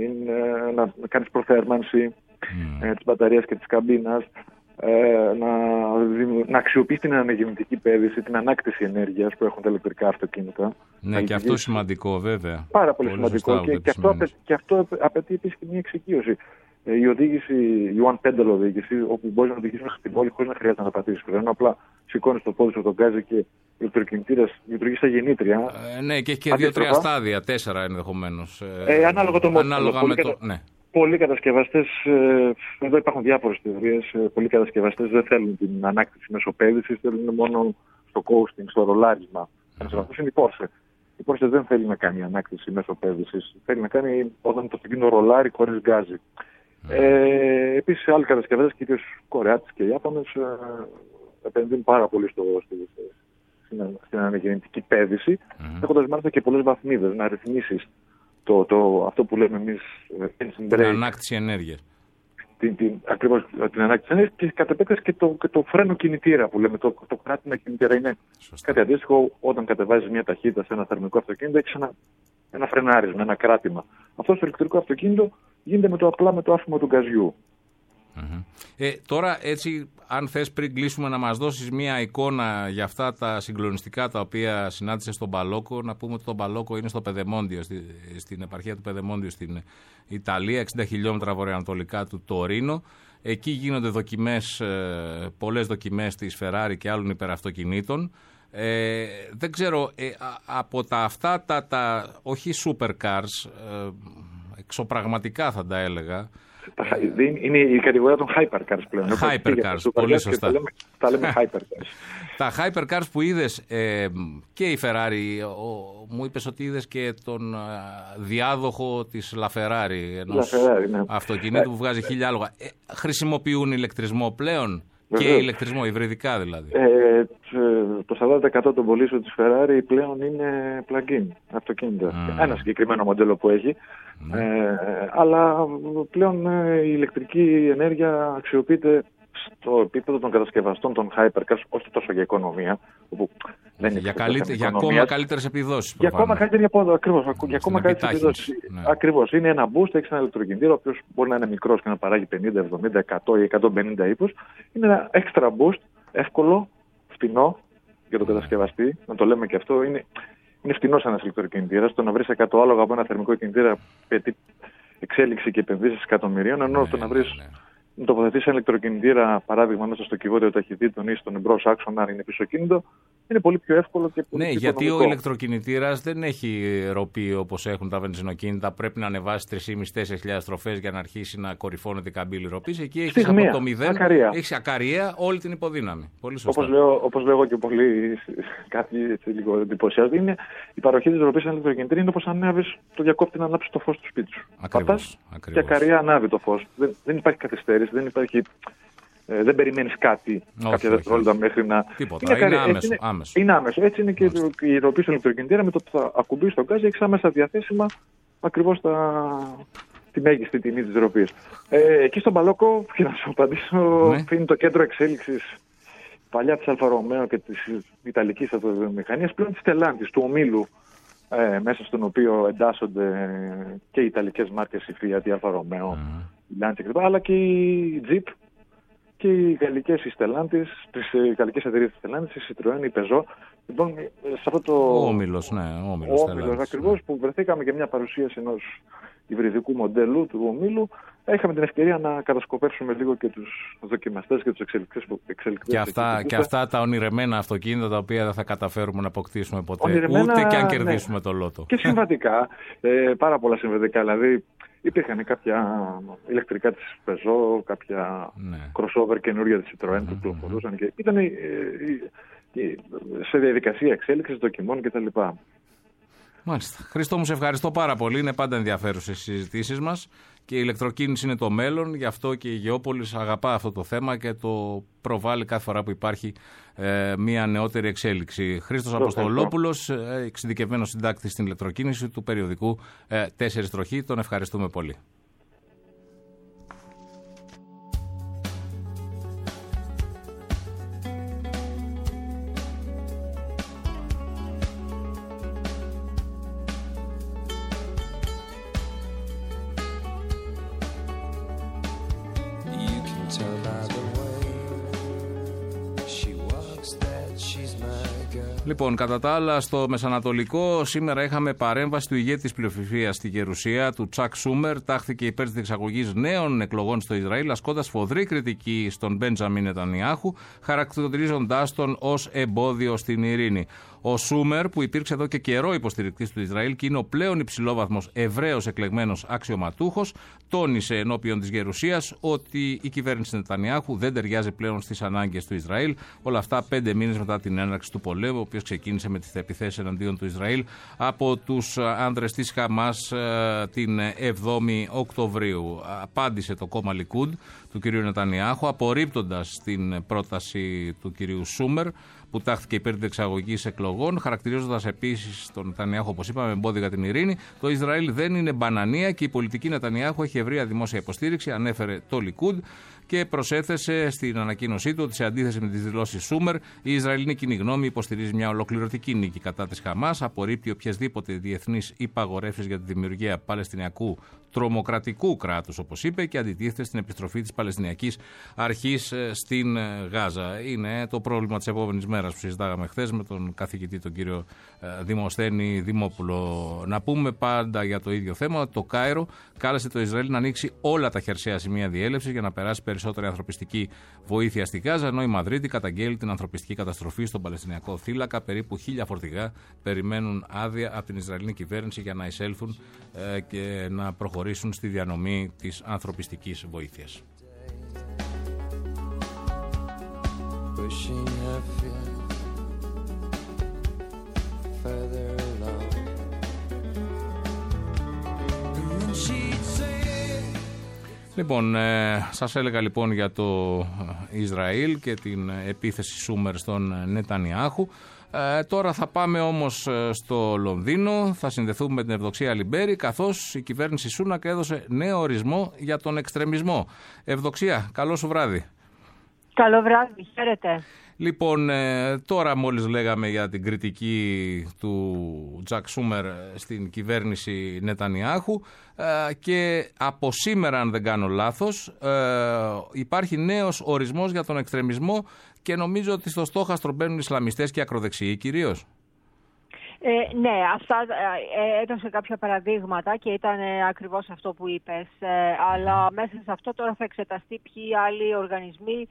να κάνεις προθέρμανση της μπαταρίας και της καμπίνας, να αξιοποιείς την αναγεννητική πέδηση, την ανάκτηση ενέργειας που έχουν τα ηλεκτρικά αυτοκίνητα. Ναι, και αυτό σημαντικό, βέβαια. Πάρα πολύ σημαντικό. Και αυτό απαιτεί επίσης και μια εξοικείωση. Η οδήγηση, η one-pedal οδήγηση, όπου μπορείς να οδηγήσεις στην πόλη χωρίς να χρειάζεται να πατήσεις φρένο, απλά σηκώνεις το πόδι σου, τον γκάζι και ο ηλεκτροκινητήρας λειτουργεί σαν γεννήτρια. Ναι, και έχει και 2-3 στάδια, 4 ενδεχομένως. Ανάλογα το μόντελο. Ναι. Πολλοί κατασκευαστές, εδώ υπάρχουν διάφορες θεωρίες, πολλοί κατασκευαστές δεν θέλουν την ανάκτηση μέσω πέδησης, θέλουν μόνο στο coasting, στο ρολάρισμα. Αυτός είναι η Porsche. Η Porsche δεν θέλει να κάνει ανάκτηση μέσω πέδησης. Θέλει να κάνει όταν το αυτοκίνητο ρολάρει χωρίς γκάζι. Επίσης, άλλοι κατασκευαστές, κυρίως Κορεάτες και Ιάπωνες, επενδύουν πάρα πολύ στην αναγεννητική πέδηση, έχοντας μάλιστα και πολλές βαθμίδες να ρυθμίσεις αυτό που λέμε εμείς την ανάκτηση ενέργειας. Ακριβώς την ανάκτηση ενέργειας και κατ' επέκταση και το φρένο κινητήρα που λέμε, το κράτημα κινητήρα. Είναι κάτι αντίστοιχο όταν κατεβάζεις μια ταχύτητα σε ένα θερμικό αυτοκίνητο, έχεις ένα φρενάρισμα, ένα κράτημα. Αυτό στο ηλεκτρικό αυτοκίνητο γίνεται απλά με το άφημα του γκαζιού. Τώρα έτσι, αν θες πριν κλείσουμε να μας δώσεις μια εικόνα για αυτά τα συγκλονιστικά τα οποία συνάντησες στον Μπαλόκο, να πούμε ότι το Μπαλόκο είναι στο Πεδεμόντιο, στην επαρχία του Πεδεμόντιο στην Ιταλία, 60 χιλιόμετρα βορειοανατολικά του Τωρίνο. Εκεί γίνονται δοκιμές, πολλές δοκιμές της Ferrari και άλλων υπεραυτοκινήτων. Δεν ξέρω, από αυτά τα όχι supercars, εξωπραγματικά θα τα έλεγα. Είναι η κατηγορία των hypercars πλέον. Hypercars, πολύ σωστά. Τα λέμε hypercars. Τα hypercars που είδες και η Ferrari, μου είπες ότι είδες και τον διάδοχο της La Ferrari, ενός αυτοκινήτου που βγάζει 1000 άλογα. Χρησιμοποιούν ηλεκτρισμό πλέον? Και ηλεκτρισμό, υβριδικά δηλαδή. Το 40% των πωλήσεων της Ferrari πλέον είναι plug-in αυτοκίνητα. Ένα συγκεκριμένο μοντέλο που έχει. Αλλά πλέον η ηλεκτρική ενέργεια αξιοποιείται στο επίπεδο των κατασκευαστών των hypercars, όχι τόσο για οικονομία. Όπου δεν είναι για ακόμα καλύτερες επιδόσεις. Για ακόμα καλύτερη ακριβώς. Για ακόμα καλύτερες επιδόσεις. Ακριβώς. Είναι ένα boost, έχει ένα ηλεκτροκινητήρα, ο οποίος μπορεί να είναι μικρός και να παράγει 50, 70, 100 ή 150 ύπους. Είναι ένα extra boost, εύκολο, φτηνό για τον κατασκευαστή. Να το λέμε και αυτό. Είναι φτηνός ένας ηλεκτροκινητήρας. Το να βρεις 100 άλογα από ένα θερμικό κινητήρα απαιτεί εξέλιξη και επενδύσεις εκατομμυρίων, ενώ το να βρεις να τοποθετείς ένα ηλεκτροκινητήρα, παράδειγμα, μέσα στο κυβότιο ταχυτήτων ή στον εμπρός άξονα, είναι πισωκίνητο, είναι πολύ πιο εύκολο και πολύ πιο γιατί οικονομικό. ο ηλεκτροκινητήρας δεν έχει ροπή όπως έχουν τα βενζινοκίνητα. Πρέπει να ανεβάσει 3.500-4.000 στροφές για να αρχίσει να κορυφώνεται η καμπύλη ροπής. Εκεί έχεις από το 0, έχεις ακαρία όλη την υποδύναμη. Πολύ σωστά. Όπως λέω και πολλοί, κάποιοι λίγο εντυπωσιάζονται, είναι η παροχή της ροπής σε ένα ηλεκτροκινητήρα είναι όπως ανέβεις το διακόπτη να ανάψεις το φως του σπίτι σου. Πατάς και ακαρία ανάβει το φως. Δεν υπάρχει καθυστέρηση. Δεν περιμένεις κάποια δευτερόλεπτα μέχρι να. Τίποτα. Είναι άμεσο. Είναι άμεσο. Έτσι είναι και η ροπή στο ηλεκτροκινητήρα. Με το που θα ακουμπήσεις τον γκάζι, έχεις άμεσα διαθέσιμα ακριβώς τη μέγιστη τιμή της ροπής. Εκεί στον Μπαλόκο, και να σου απαντήσω, είναι το κέντρο εξέλιξης παλιά της Αλφα Ρωμαίο και της Ιταλικής αυτοβιομηχανίας, πλέον της Stellantis, του ομίλου, μέσα στον οποίο εντάσσονται και οι Ιταλικές μάρκες, η Fiat, η Αλφα Ρωμαίο, η Lancia κλπ. Αλλά και η Jeep και οι γαλλικές τις γαλλικές εταιρείες της Stellantis, η Citroën, η Peugeot. Λοιπόν, σε αυτό το όμιλος ακριβώς, που βρεθήκαμε και μια παρουσίαση ενός υβριδικού μοντέλου του ομίλου, είχαμε την ευκαιρία να κατασκοπεύσουμε λίγο και τους δοκιμαστές και τους εξελικτές. Και αυτά τα ονειρεμένα αυτοκίνητα τα οποία δεν θα καταφέρουμε να αποκτήσουμε ποτέ, ούτε και αν κερδίσουμε το λότο. Και συμβατικά, πάρα πολλά συμβατικά. Δηλαδή, υπήρχαν κάποια ηλεκτρικά της Peugeot, κάποια crossover καινούργια της Citroën που κυκλοφορούσαν και ήταν σε διαδικασία εξέλιξης, δοκιμών κτλ. Μάλιστα. Χρήστο, μου σε ευχαριστώ πάρα πολύ. Είναι πάντα ενδιαφέρουσες οι συζητήσεις μας και η ηλεκτροκίνηση είναι το μέλλον. Γι' αυτό και η Γεώπολης αγαπά αυτό το θέμα και το προβάλλει κάθε φορά που υπάρχει μια νεότερη εξέλιξη. Χρήστος Αποστολόπουλος, εξειδικευμένος συντάκτης στην ηλεκτροκίνηση του περιοδικού 4 Τροχή. Τον ευχαριστούμε πολύ. Λοιπόν, κατά τα άλλα, στο Μεσανατολικό σήμερα είχαμε παρέμβαση του ηγέτη της πλειοψηφίας στη Γερουσία, του Τσακ Σούμερ. Τάχθηκε υπέρ της εξαγωγής νέων εκλογών στο Ισραήλ, ασκώντας σφοδρή κριτική στον Μπέντζαμιν Νετανιάχου, χαρακτηρίζοντάς τον ως εμπόδιο στην ειρήνη. Ο Σούμερ, που υπήρξε εδώ και καιρό υποστηρικτής του Ισραήλ και είναι ο πλέον υψηλόβαθμος Εβραίος εκλεγμένος αξιωματούχος, τόνισε ενώπιον της Γερουσίας ότι η κυβέρνηση Νετανιάχου δεν ταιριάζει πλέον στις ανάγκες του Ισραήλ. Όλα αυτά 5 μήνες μετά την έναρξη του πολέμου, ο οποίος ξεκίνησε με τις επιθέσεις εναντίον του Ισραήλ από τους άνδρες της Χαμάς την 7η Οκτωβρίου. Απάντησε το κόμμα Λικούντ του κυρίου Νετανιάχου, απορρίπτοντας την πρόταση του κυρίου Σούμερ, που τάχθηκε υπέρ της εξαγωγής εκλογών, χαρακτηρίζοντας επίσης τον Νετανιάχου, όπως είπαμε, εμπόδιο για την ειρήνη. Το Ισραήλ δεν είναι μπανανία και η πολιτική Νετανιάχου έχει ευρεία δημόσια υποστήριξη, ανέφερε το Λικούντ. Και προσέθεσε στην ανακοίνωσή του ότι σε αντίθεση με τις δηλώσεις Σούμερ, η Ισραηλινή κοινή γνώμη υποστηρίζει μια ολοκληρωτική νίκη κατά της Χαμάς, απορρίπτει οποιασδήποτε διεθνείς υπαγορεύσεις για τη δημιουργία Παλαιστινιακού τρομοκρατικού κράτους, όπως είπε, και αντιτίθεται στην επιστροφή της Παλαιστινιακής Αρχής στην Γάζα. Είναι το πρόβλημα της επόμενης μέρας που συζητάγαμε χθες με τον καθηγητή, τον κύριο Δημοσθένη Δημόπουλο. Να πούμε πάντα για το ίδιο θέμα. Το Κάιρο κάλεσε το Ισραήλ να ανοίξει όλα τα χερσαία σημεία διέλευσης για να περάσει περισσότερη ανθρωπιστική βοήθεια στη Γάζα, ενώ η Μαδρίτη καταγγέλει την ανθρωπιστική καταστροφή στον Παλαιστινιακό θύλακα. Περίπου 1.000 φορτηγά περιμένουν άδεια από την Ισραηλινή κυβέρνηση για να εισέλθουν και να προχωρήσουν στη διανομή της ανθρωπιστικής βοήθειας. Λοιπόν, σας έλεγα λοιπόν για το Ισραήλ και την επίθεση Σούμερ στον Νετανιάχου. Τώρα θα πάμε όμως στο Λονδίνο, θα συνδεθούμε με την Ευδοξία Λιμπέρη, καθώς η κυβέρνηση Σούνακ έδωσε νέο ορισμό για τον εξτρεμισμό. Ευδοξία, καλό σου βράδυ. Καλό βράδυ, χαίρετε. Λοιπόν, τώρα μόλις λέγαμε για την κριτική του Τζακ Σούμερ στην κυβέρνηση Νετανιάχου και από σήμερα, αν δεν κάνω λάθος, υπάρχει νέος ορισμός για τον εξτρεμισμό και νομίζω ότι στο στόχαστρο μπαίνουν Ισλαμιστές και ακροδεξιοί κυρίως. Ναι, αυτά έδωσε κάποια παραδείγματα και ήταν ακριβώς αυτό που είπες. Αλλά μέσα σε αυτό τώρα θα εξεταστεί ποιοι άλλοι οργανισμοί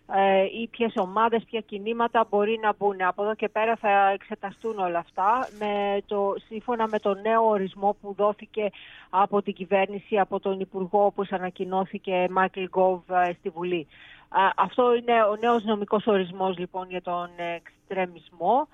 ή ποιες ομάδες, ποια κινήματα μπορεί να μπουν. Από εδώ και πέρα θα εξεταστούν όλα αυτά σύμφωνα με το νέο ορισμό που δόθηκε από την κυβέρνηση, από τον Υπουργό, όπως ανακοινώθηκε, Μάικλ Γκόβ, στη Βουλή. Αυτό είναι ο νέος νομικός ορισμός λοιπόν για τον εξτρεμισμό.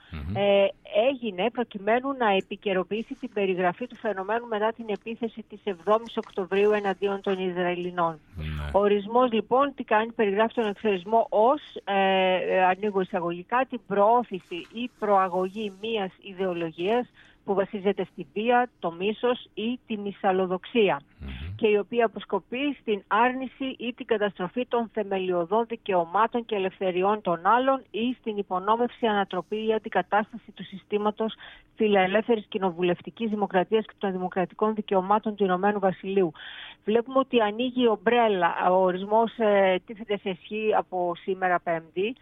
Έγινε προκειμένου να επικαιροποιήσει την περιγραφή του φαινομένου μετά την επίθεση της 7ης Οκτωβρίου εναντίον των Ισραηλινών. Ο ορισμός λοιπόν τι κάνει, περιγράφει τον εξτρεμισμό ως, ανοίγω εισαγωγικά, την προώθηση ή προαγωγή μιας ιδεολογίας που βασίζεται στη βία, το μίσος ή τη μυσαλλοδοξία και η οποία αποσκοπεί στην άρνηση ή την καταστροφή των θεμελιωδών δικαιωμάτων και ελευθεριών των άλλων ή στην υπονόμευση, ανατροπή ή αντικατάσταση του συστήματος φιλελεύθερης κοινοβουλευτικής δημοκρατίας και των δημοκρατικών δικαιωμάτων του Ηνωμένου Βασιλείου. Βλέπουμε ότι ανοίγει η ομπρέλα, ο ορισμός τίθεται σε ισχύ από σήμερα Πέμπτη.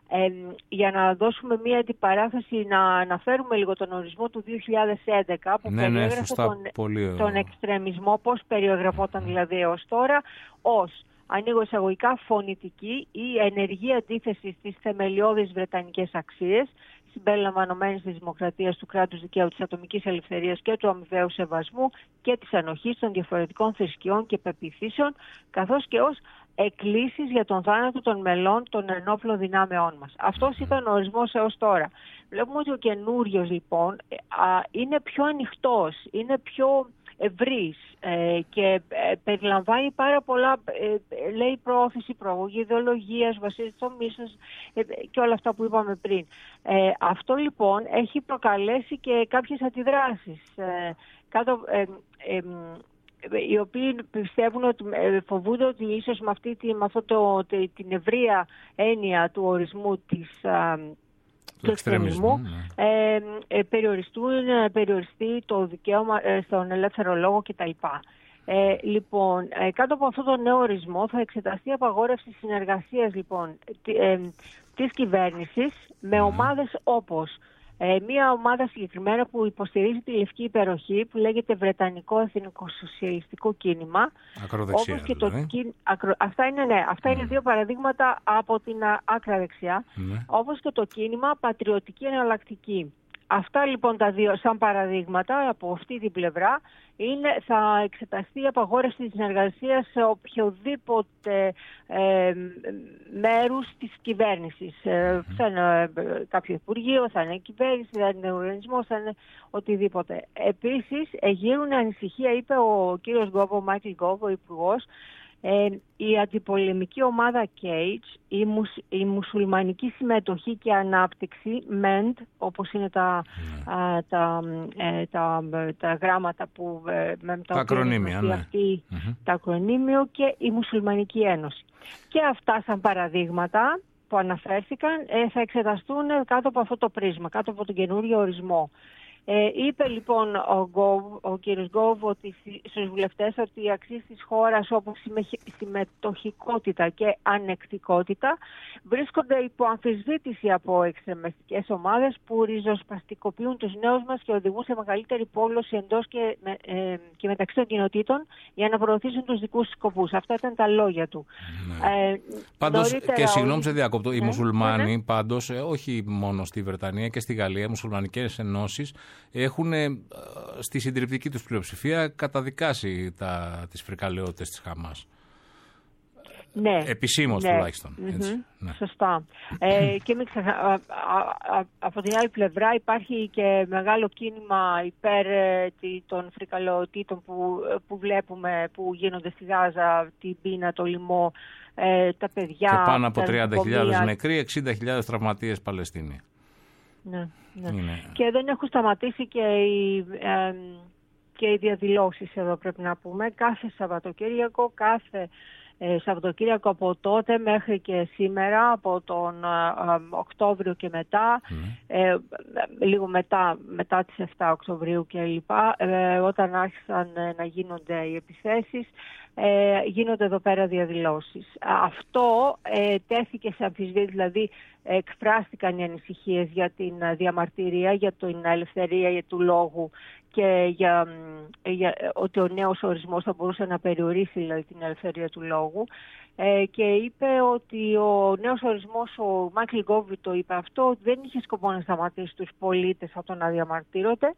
Για να δώσουμε μία αντιπαράθεση, να αναφέρουμε λίγο τον ορισμό του 2011 που περιέγραφε τον εξτρεμισμό, πώς περιεγραφόταν δηλαδή έως τώρα, ως, ανοίγω εισαγωγικά, φωνητική ή ενεργή αντίθεση στις θεμελιώδεις βρετανικές αξίες, συμπεριλαμβανομένης της δημοκρατίας, του κράτους δικαίου, της ατομικής ελευθερίας και του αμοιβαίου σεβασμού και της ανοχής των διαφορετικών θρησκειών και πεποιθήσεων, καθώς και ως εκκλήσεις για τον θάνατο των μελών των ενόπλων δυνάμεών μας. Αυτός ήταν ο ορισμός έως τώρα. Βλέπουμε ότι ο καινούριος λοιπόν είναι πιο ανοιχτός, είναι πιο ευρύς και περιλαμβάνει πάρα πολλά, λέει προώθηση, προαγωγή ιδεολογίας, βασίζεται στο μίσος και όλα αυτά που είπαμε πριν. Αυτό λοιπόν έχει προκαλέσει και κάποιες αντιδράσεις. Οι οποίοι πιστεύουν ότι φοβούνται ότι ίσως με την ευρεία έννοια του ορισμού του εξτρεμισμού περιοριστεί το δικαίωμα στον ελεύθερο λόγο κτλ. Λοιπόν, κάτω από αυτό το νέο ορισμό θα εξεταστεί απαγόρευση συνεργασίας λοιπόν της κυβέρνησης με ομάδες όπως μία ομάδα συγκεκριμένα που υποστηρίζει τη λευκή υπεροχή που λέγεται Βρετανικό Εθνικοσοσιαλιστικό Κίνημα. Ακροδεξιά δηλαδή. Αυτά είναι δύο παραδείγματα από την άκρα δεξιά. Όπως και το κίνημα Πατριωτική Εναλλακτική. Αυτά λοιπόν τα δύο σαν παραδείγματα από αυτή την πλευρά θα εξεταστεί η απαγόρευση της συνεργασίας σε οποιοδήποτε μέρους της κυβέρνησης. Θα είναι κάποιο υπουργείο, θα είναι κυβέρνηση, θα είναι οργανισμός, θα είναι οτιδήποτε. Επίσης, εγείρουν ανησυχία, είπε ο κύριος Γκόβ, ο Μάικλ Γκόβ, ο υπουργός, Η αντιπολεμική ομάδα Cage, η μουσουλμανική συμμετοχή και ανάπτυξη, MEND, όπως είναι τα γράμματα που με τα ακρονίμια, τα ακρονίμιο, και η Μουσουλμανική Ένωση. Και αυτά σαν παραδείγματα που αναφέρθηκαν θα εξεταστούν κάτω από αυτό το πρίσμα, κάτω από τον καινούριο ορισμό. Είπε λοιπόν ο κύριος Γκόβ στους βουλευτές ότι οι αξίες της χώρας, όπως συμμετοχικότητα και ανεκτικότητα, βρίσκονται υπό αμφισβήτηση από εξτρεμιστικές ομάδες που ριζοσπαστικοποιούν τους νέους μας και οδηγούν σε μεγαλύτερη πόλωση εντός και μεταξύ των κοινοτήτων για να προωθήσουν τους δικούς τους σκοπούς. Αυτά ήταν τα λόγια του. Πάντως, και συγγνώμη σε διακόπτω, οι μουσουλμάνοι πάντως, όχι μόνο στη Βρετανία και στη Γαλλία, οι μουσουλμανικές ενώσεις έχουν στη συντριπτική τους πλειοψηφία καταδικάσει τις φρικαλαιότητες της Χαμάς. Ναι. Επισήμως τουλάχιστον. Έτσι. Ναι. Σωστά. Και μην από την άλλη πλευρά υπάρχει και μεγάλο κίνημα υπέρ των φρικαλαιοτήτων που βλέπουμε που γίνονται στη Γάζα, την πείνα, το λοιμό, τα παιδιά. Και πάνω από 30.000 νεκροί, 60.000 τραυματίες Παλαιστίνοι. Ναι. Και δεν έχουν σταματήσει και οι διαδηλώσεις εδώ, πρέπει να πούμε. Κάθε Σαββατοκύριακο από τότε μέχρι και σήμερα, από τον Οκτώβριο και μετά, λίγο μετά τις 7 Οκτωβρίου και λοιπά, όταν άρχισαν να γίνονται οι επιθέσεις, γίνονται εδώ πέρα διαδηλώσεις. Αυτό τέθηκε σε αμφισβήτηση, δηλαδή εκφράστηκαν οι ανησυχίες για την διαμαρτυρία, για την ελευθερία του λόγου και για ότι ο νέος ορισμός θα μπορούσε να περιορίσει δηλαδή, την ελευθερία του λόγου, και είπε ότι ο νέος ορισμός, ο Μάικλ Γκόβ το είπε αυτό, δεν είχε σκοπό να σταματήσει τους πολίτες από το να διαμαρτύρονται,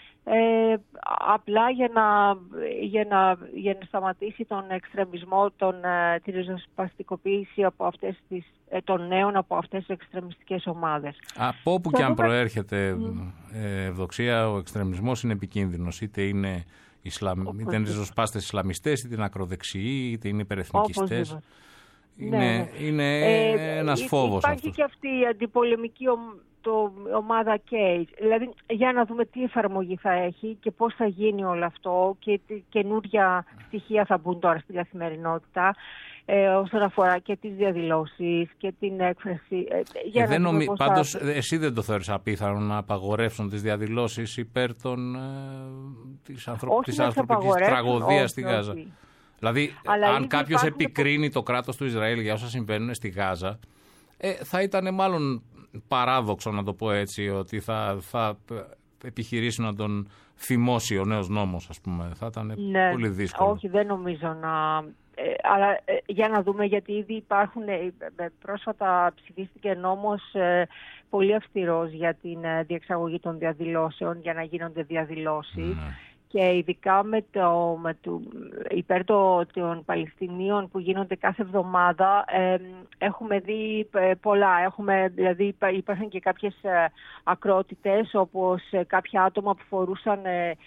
απλά για να σταματήσει τον εξτρεμισμό, τη ριζοσπαστικοποίηση των νέων από αυτές τις εξτρεμιστικές ομάδες. Από όπου και αν προέρχεται, Ευδοξία, ο εξτρεμισμός είναι επικίνδυνος. Είτε είναι ριζοσπάστες Ισλαμιστές, είτε είναι ακροδεξιοί, είτε είναι υπερεθνικιστές. Είναι ένας φόβος αυτός. Υπάρχει και αυτή η αντιπολεμική ομάδα Cage. Δηλαδή, για να δούμε τι εφαρμογή θα έχει και πώς θα γίνει όλο αυτό και τι καινούρια στοιχεία θα μπουν τώρα στην καθημερινότητα, όσον αφορά και τις διαδηλώσεις και την έκφραση. Πάντως, εσύ δεν το θεωρείς απίθανο να απαγορεύσουν τις διαδηλώσεις υπέρ της ανθρωπικής τραγωδίας στη Γάζα? Δηλαδή, αν κάποιος επικρίνει το κράτος του Ισραήλ για όσα συμβαίνουν στη Γάζα, θα ήταν μάλλον παράδοξο, να το πω έτσι, ότι θα επιχειρήσει να τον φημώσει ο νέος νόμος, ας πούμε. Θα ήταν πολύ δύσκολο. Όχι, δεν νομίζω να... αλλά για να δούμε, γιατί ήδη υπάρχουν, πρόσφατα ψηφίστηκε νόμος πολύ αυστηρός για την διεξαγωγή των διαδηλώσεων, για να γίνονται διαδηλώσεις. Και ειδικά υπέρ των Παλαιστινίων που γίνονται κάθε εβδομάδα, έχουμε δει πολλά. Δηλαδή υπάρχουν και κάποιες ακρότητες, όπως κάποια άτομα που φορούσαν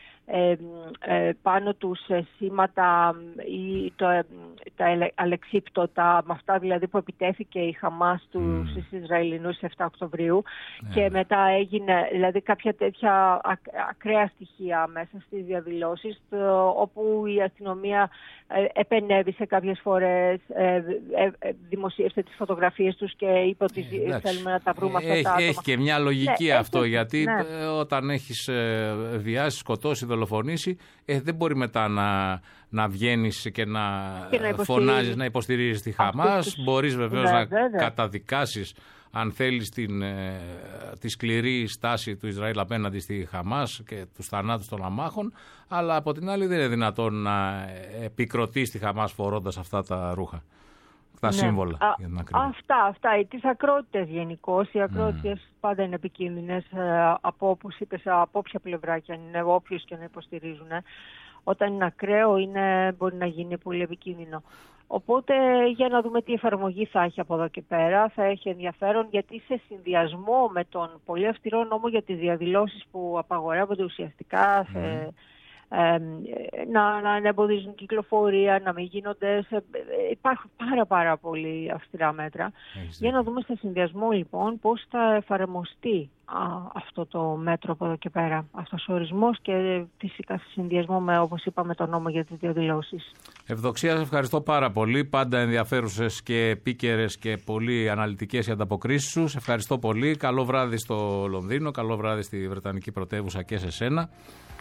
πάνω τους σήματα ή τα αλεξίπτωτα, με αυτά δηλαδή που επιτέθηκε η Χαμάς στους Ισραηλινούς 7 Οκτωβρίου, και μετά έγινε δηλαδή κάποια τέτοια ακραία στοιχεία μέσα στις διαδηλώσεις, όπου η αστυνομία επενέβησε κάποιες φορές, δημοσίευσε τις φωτογραφίες τους και είπε ότι θέλουμε να τα βρούμε αυτά τα άτομα. Έχει και μια λογική αυτό, γιατί όταν έχεις βιάσει, σκοτώσει, δολοφονήσει, δεν μπορεί μετά να βγαίνεις και να φωνάζεις, να υποστηρίζεις τη Χαμάς. Μπορείς βεβαίως να καταδικάσεις, αν θέλεις, τη σκληρή στάση του Ισραήλ απέναντι στη Χαμάς και τους θανάτους των αμάχων, αλλά από την άλλη δεν είναι δυνατόν να επικροτείς τη Χαμάς φορώντας αυτά τα ρούχα, τα σύμβολα. Αυτά. Τις ακρότητες γενικώς. Οι ακρότητες πάντα είναι επικίνδυνες, όπως είπες, από όποια πλευρά και αν είναι, όποιος και να υποστηρίζουν. Όταν είναι ακραίο, μπορεί να γίνει πολύ επικίνδυνο. Οπότε, για να δούμε τι εφαρμογή θα έχει από εδώ και πέρα. Θα έχει ενδιαφέρον, γιατί σε συνδυασμό με τον πολύ αυστηρό νόμο για τις διαδηλώσεις που απαγορεύονται ουσιαστικά να εμποδίζουν κυκλοφορία, να μην γίνονται. Υπάρχουν πάρα πολύ αυστηρά μέτρα. Για να δούμε σε συνδυασμό λοιπόν πώς θα εφαρμοστεί αυτό το μέτρο από εδώ και πέρα. Αυτός ο ορισμός και φυσικά σε συνδυασμό με, όπως είπαμε, το νόμο για τις διαδηλώσεις. Ευδοξία, σε ευχαριστώ πάρα πολύ. Πάντα ενδιαφέρουσες και επίκαιρες και πολύ αναλυτικές οι ανταποκρίσεις σου. Σε ευχαριστώ πολύ. Καλό βράδυ στο Λονδίνο, καλό βράδυ στη Βρετανική πρωτεύουσα και σε σένα.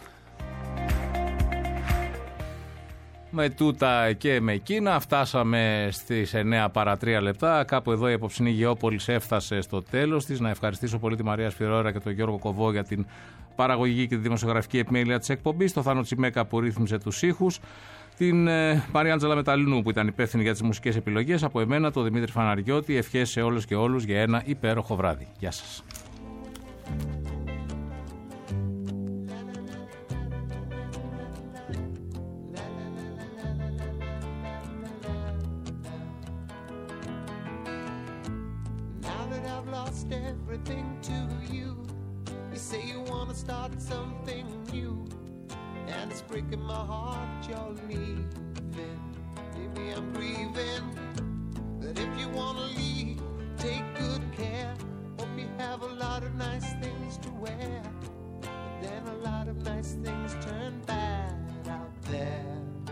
Με τούτα και με εκείνα φτάσαμε στις 9 παρά 3 λεπτά. Κάπου εδώ η απόψινή Γεώπολης έφτασε στο τέλος της. Να ευχαριστήσω πολύ τη Μαρία Σφυρόρα και τον Γιώργο Κοβό για την παραγωγή και τη δημοσιογραφική επιμέλεια της εκπομπής, το Θάνο Τσιμέκα που ρύθμιζε τους ήχους, την Μαριάντζελα Μεταλλινού που ήταν υπεύθυνη για τις μουσικές επιλογές, από εμένα τον Δημήτρη Φαναριώτη. Ευχές σε όλους και όλους για ένα υπέροχο βράδυ. Γεια σας. Everything to you. You say you wanna start something new, and it's breaking my heart you're leaving. Maybe I'm grieving, but if you wanna leave, take good care. Hope you have a lot of nice things to wear, but then a lot of nice things turn bad out there.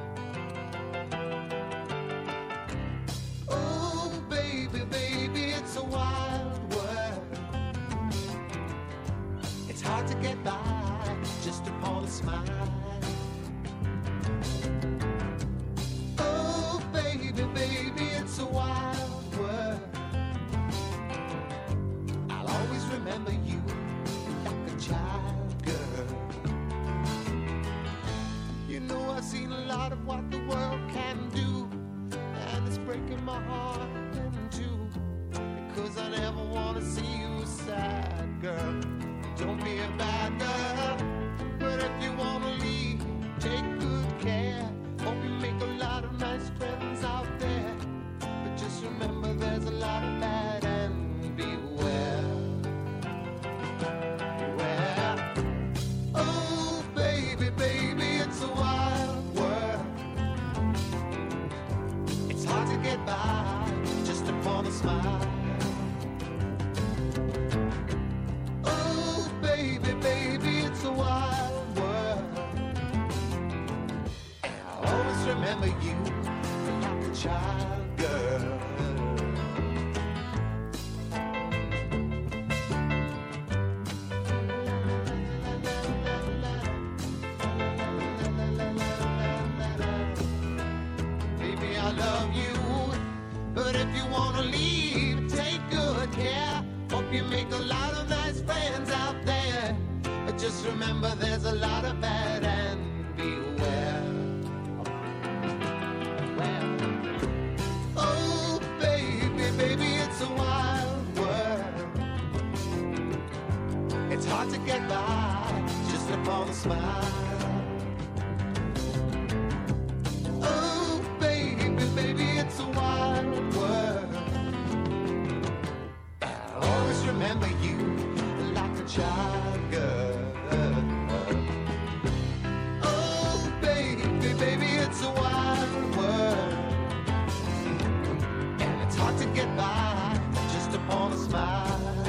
Oh baby, baby, it's a wild world. It's hard to get by just upon a smile. Oh baby, baby, it's a wild world. I'll always remember you like a child, girl. You know I've seen a lot of what the world can do, and it's breaking my heart in two, because I never want to see you sad, girl. Don't be a bad girl, but if you want to leave, take good care. Hope you make a lot of nice friends out there, but just remember there's a lot of bad and beware. Beware. Oh baby, baby, it's a wild world. It's hard to get by just upon a smile. Baby, baby, it's a wild world, and I'll always remember you like a child, girl. Baby, I love you, but if you wanna leave, take good care. Hope you make a lot of nice friends out there, but just remember there's a lot of bad and beware. Well, oh baby, baby, it's a wild world. It's hard to get by just upon a smile. Oh baby, baby, it's a wild world. I'll always remember you like a child, girl. Oh baby, baby, it's a wild world, and it's hard to get by just upon a smile.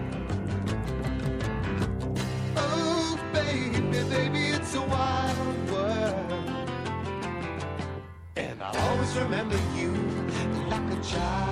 Oh baby, baby, it's a wild world, and I'll always remember you like a child.